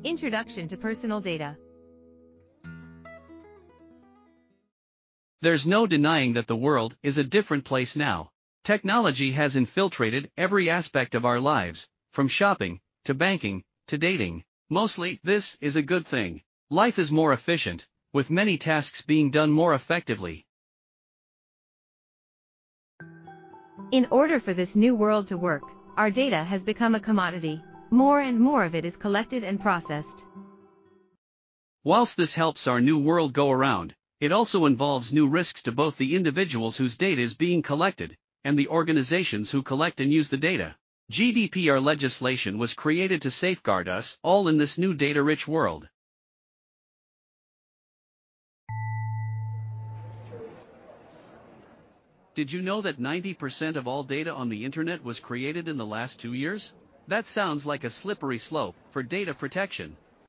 Introduction to Personal Data. There's no denying that the world is a different place now. Technology has infiltrated every aspect of our lives, from shopping, to banking, to dating. Mostly, this is a good thing. Life is more efficient, with many tasks being done more effectively. In order for this new world to work, our data has become a commodity. More and more of it is collected and processed. Whilst this helps our new world go around, it also involves new risks to both the individuals whose data is being collected, and the organizations who collect and use the data. GDPR legislation was created to safeguard us all in this new data-rich world. Did you know that 90% of all data on the internet was created in the last 2 years? That sounds like a slippery slope for data protection.